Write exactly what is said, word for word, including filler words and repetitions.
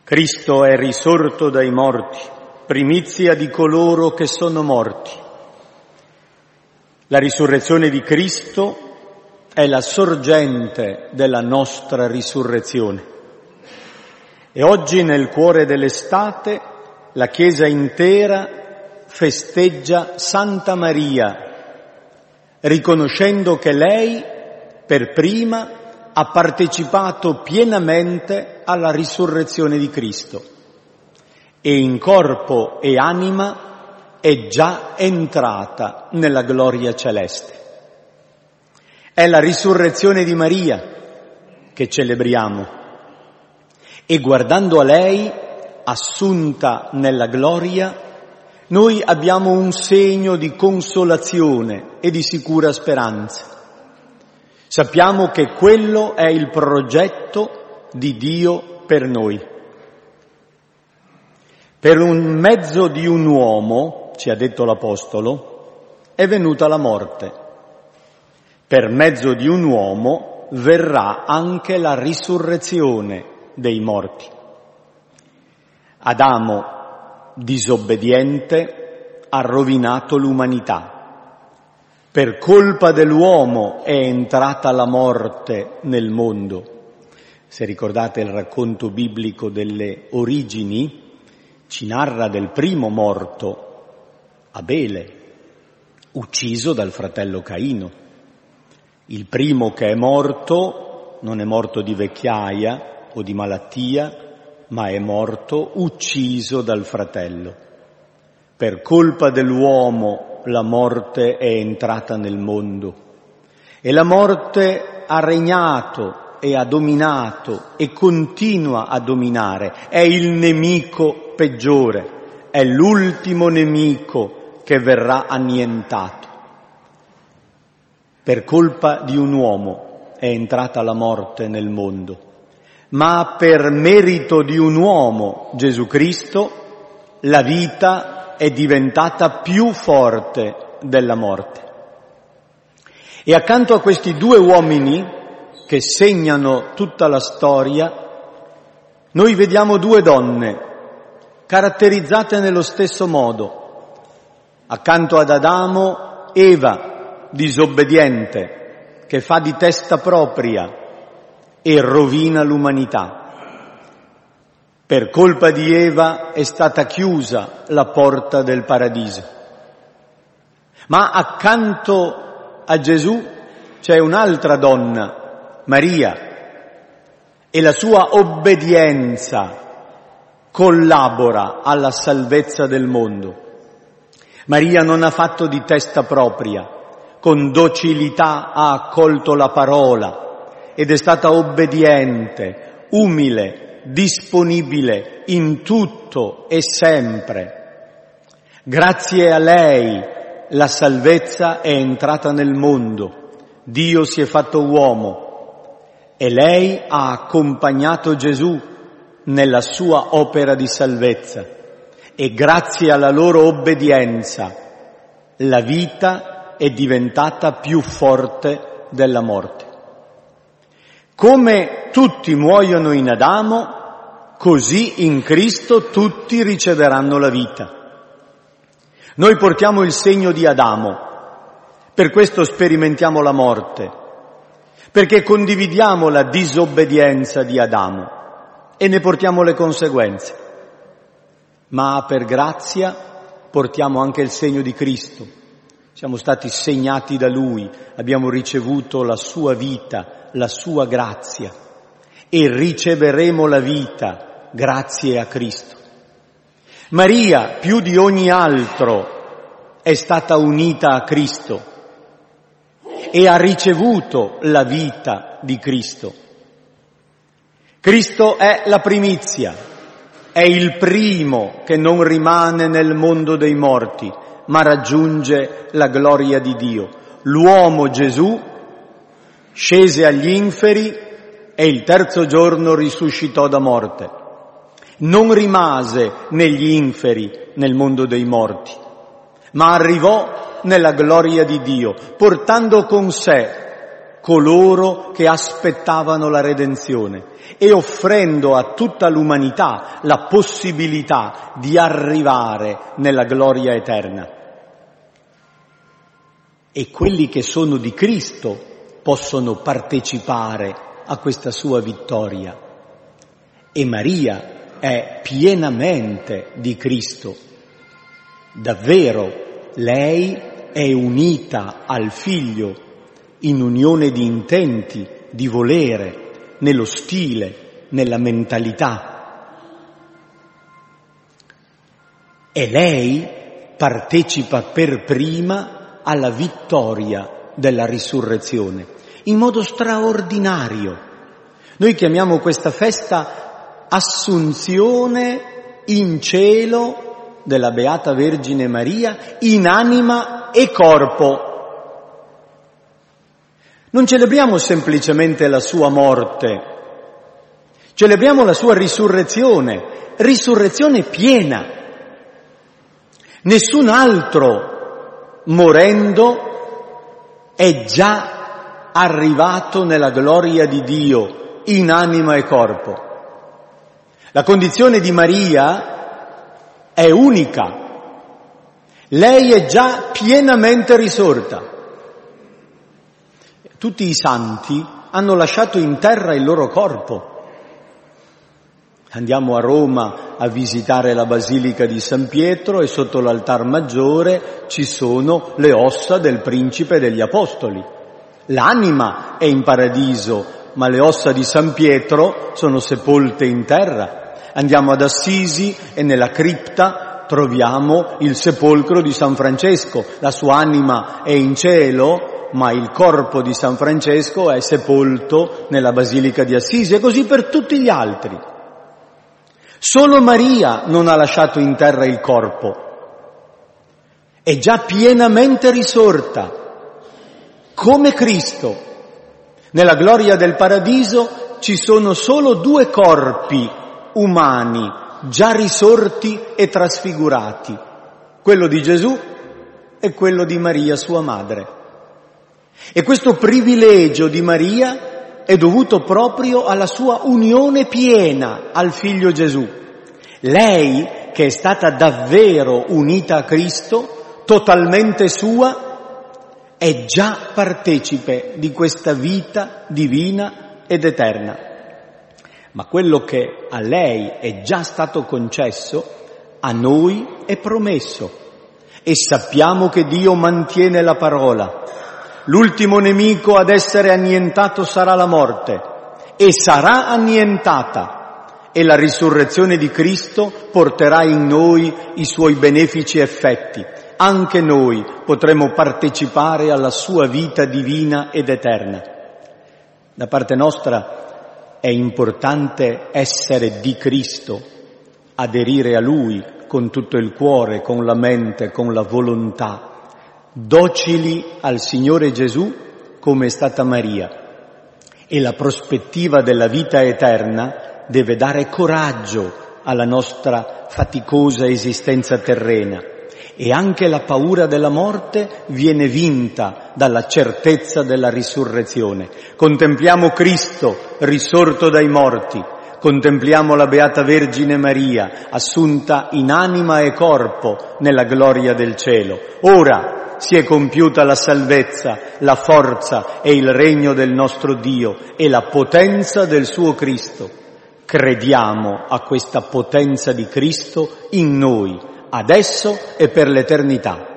Cristo è risorto dai morti, primizia di coloro che sono morti. La risurrezione di Cristo è la sorgente della nostra risurrezione. E oggi, nel cuore dell'estate, la Chiesa intera festeggia Santa Maria, riconoscendo che lei, per prima, ha partecipato pienamente alla risurrezione di Cristo e in corpo e anima è già entrata nella gloria celeste. È la risurrezione di Maria che celebriamo e guardando a lei, assunta nella gloria, noi abbiamo un segno di consolazione e di sicura speranza. Sappiamo che quello è il progetto di Dio per noi. Per un mezzo di un uomo, ci ha detto l'Apostolo, è venuta la morte. Per mezzo di un uomo verrà anche la risurrezione dei morti. Adamo, disobbediente, ha rovinato l'umanità. Per colpa dell'uomo è entrata la morte nel mondo. Se ricordate il racconto biblico delle origini, ci narra del primo morto, Abele, ucciso dal fratello Caino. Il primo che è morto non è morto di vecchiaia o di malattia, ma è morto ucciso dal fratello. Per colpa dell'uomo la morte è entrata nel mondo e la morte ha regnato e ha dominato e continua a dominare. È il nemico peggiore, è l'ultimo nemico che verrà annientato. Per colpa di un uomo è entrata la morte nel mondo, ma per merito di un uomo, Gesù Cristo, la vita è diventata più forte della morte. E accanto a questi due uomini che segnano tutta la storia, noi vediamo due donne caratterizzate nello stesso modo. Accanto ad Adamo, Eva, disobbediente, che fa di testa propria e rovina l'umanità. Per colpa di Eva è stata chiusa la porta del paradiso. Ma accanto a Gesù c'è un'altra donna, Maria, e la sua obbedienza collabora alla salvezza del mondo. Maria non ha fatto di testa propria, con docilità ha accolto la parola ed è stata obbediente, umile, disponibile in tutto e sempre. Grazie a lei la salvezza è entrata nel mondo, Dio si è fatto uomo e lei ha accompagnato Gesù nella sua opera di salvezza e grazie alla loro obbedienza la vita è diventata più forte della morte. Come tutti muoiono in Adamo, così in Cristo tutti riceveranno la vita. Noi portiamo il segno di Adamo, per questo sperimentiamo la morte, perché condividiamo la disobbedienza di Adamo e ne portiamo le conseguenze. Ma per grazia portiamo anche il segno di Cristo. Siamo stati segnati da Lui, abbiamo ricevuto la sua vita, la sua grazia e riceveremo la vita grazie a Cristo. Maria, più di ogni altro, è stata unita a Cristo e ha ricevuto la vita di Cristo. Cristo è la primizia, è il primo che non rimane nel mondo dei morti, ma raggiunge la gloria di Dio. L'uomo Gesù scese agli inferi e il terzo giorno risuscitò da morte. Non rimase negli inferi, nel mondo dei morti, ma arrivò nella gloria di Dio, portando con sé coloro che aspettavano la redenzione e offrendo a tutta l'umanità la possibilità di arrivare nella gloria eterna. E quelli che sono di Cristo possono partecipare a questa sua vittoria. E Maria è pienamente di Cristo. Davvero, lei è unita al Figlio in unione di intenti, di volere, nello stile, nella mentalità. E lei partecipa per prima alla vittoria della risurrezione, in modo straordinario. Noi chiamiamo questa festa Assunzione in cielo della Beata Vergine Maria in anima e corpo. Non celebriamo semplicemente la sua morte, celebriamo la sua risurrezione, risurrezione piena. Nessun altro morendo è già arrivato nella gloria di Dio in anima e corpo. La condizione di Maria è unica. Lei è già pienamente risorta. Tutti i santi hanno lasciato in terra il loro corpo. Andiamo a Roma a visitare la Basilica di San Pietro e sotto l'altar maggiore ci sono le ossa del Principe degli Apostoli. L'anima è in paradiso, ma le ossa di San Pietro sono sepolte in terra. Andiamo ad Assisi e nella cripta troviamo il sepolcro di San Francesco. La sua anima è in cielo, ma il corpo di San Francesco è sepolto nella Basilica di Assisi, e così per tutti gli altri. Solo Maria non ha lasciato in terra il corpo, è già pienamente risorta, come Cristo. Nella gloria del paradiso ci sono solo due corpi umani, già risorti e trasfigurati, quello di Gesù e quello di Maria, sua madre. E questo privilegio di Maria è dovuto proprio alla sua unione piena al Figlio Gesù. Lei, che è stata davvero unita a Cristo, totalmente sua, è già partecipe di questa vita divina ed eterna. Ma quello che a lei è già stato concesso, a noi è promesso. E sappiamo che Dio mantiene la parola. L'ultimo nemico ad essere annientato sarà la morte, e sarà annientata, e la risurrezione di Cristo porterà in noi i suoi benefici effetti. Anche noi potremo partecipare alla sua vita divina ed eterna. Da parte nostra è importante essere di Cristo, aderire a Lui con tutto il cuore, con la mente, con la volontà, docili al Signore Gesù come è stata Maria. E la prospettiva della vita eterna deve dare coraggio alla nostra faticosa esistenza terrena, e anche la paura della morte viene vinta dalla certezza della risurrezione. Contempliamo Cristo risorto dai morti, contempliamo la Beata Vergine Maria assunta in anima e corpo nella gloria del cielo. Ora si è compiuta la salvezza, la forza e il regno del nostro Dio e la potenza del suo Cristo. Crediamo a questa potenza di Cristo in noi, adesso e per l'eternità.